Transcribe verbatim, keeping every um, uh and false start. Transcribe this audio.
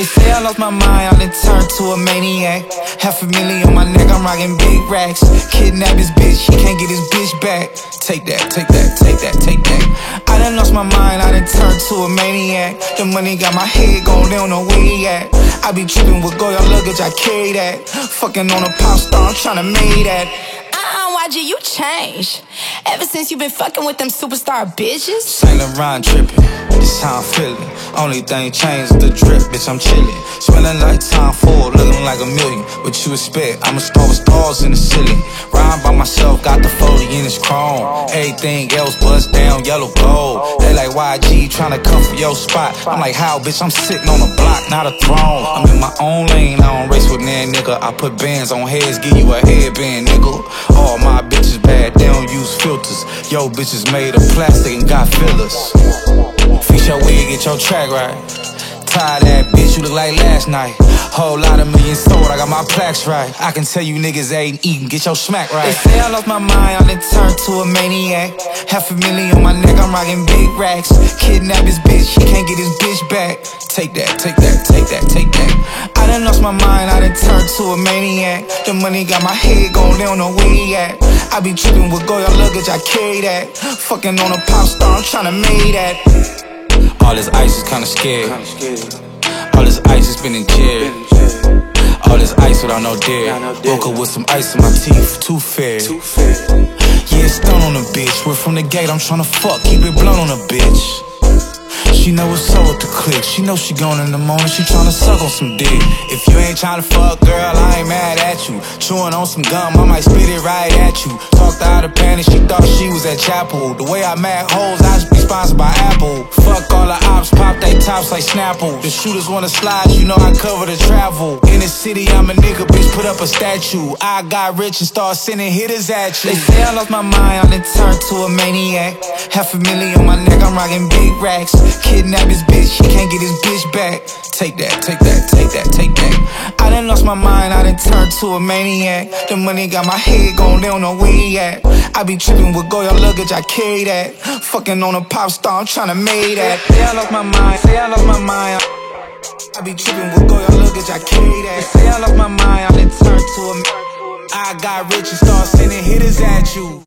say I lost my mind, I done turned to a maniac. Half a million on my neck, I'm rocking big racks. Kidnap his bitch, he can't get his bitch back. Take that, take that, take that, take that. I done lost my mind, I done turned to a maniac. The money got my head going, they don't know where he at. I be tripping with Goya luggage, I carry that. Fucking on a pop star, I'm tryna make that. Uh-uh, Y G, you changed. Ever since you been fucking with them superstar bitches. Saint Laurent tripping, this how I'm feeling. Only thing changed is the drip, bitch, I'm chillin'. Smelling like Tom Ford, looking like a million. What you expect, I'm a star with stars in the ceiling. Rhyme by myself, got the forty in his chrome. Everything else bust down, yellow gold. They like Y G, tryna come for your spot. I'm like, how, bitch, I'm sitting on a block, not a throne. I'm in my own lane, I don't race with nan nigga. I put bands on heads, give you a headband, nigga. All my bitches bad, they don't use filters. Yo, bitches made of plastic and got fillers. Fix your wig, get your track right. Tired that bitch, you look like last night. Whole lot of millions sold, I got my plaques right. I can tell you niggas ain't eating, get your smack right. They say I lost my mind, I done turned to a maniac. Half a million on my neck, I'm rocking big racks. Kidnap his bitch, he can't get his bitch back. Take that, take that, take that, take that. I done lost my mind, I done turned to a maniac. The money got my head going, they don't know where he at. I be tripping with Goya luggage, I carry that. Fucking on a pop star, I'm tryna make that. All this ice is kinda scary. All this ice is been in jail. All this ice without no dare. Woke up with some ice in my teeth, too fair. Yeah, stun on a bitch. We're from the gate, I'm tryna fuck, keep it blunt on a bitch. She know what's up with the click. She know she gone in the morning, she tryna suck on some dick. If you ain't tryna fuck, girl, I ain't mad at you. Chewing on some gum, I might spit it right at you. Talked out of panic, she thought she was at Chapel. The way I mad hoes, I should be sponsored by Apple. Fuck all the ops, pop they tops like Snapple. The shooters wanna slide, you know I cover the travel. In the city, I'm a nigga, bitch, put up a statue. I got rich and start sending hitters at you. They say I lost my mind, I done turned to a maniac. Half a million on my neck, I'm rocking big racks. Kidnap his bitch, he can't get his bitch back. Take that, take that, take that, take that. I done lost my mind, I done turned to a maniac. The money got my head going, they don't know where he at. I be tripping with Goya luggage, I carry that. Fucking on a pop star, I'm tryna make that. Say I lost my mind, say I lost my mind. I be tripping with Goya luggage, I carry that. Say I lost my mind, I done turned to a. I got rich and start sending hitters at you.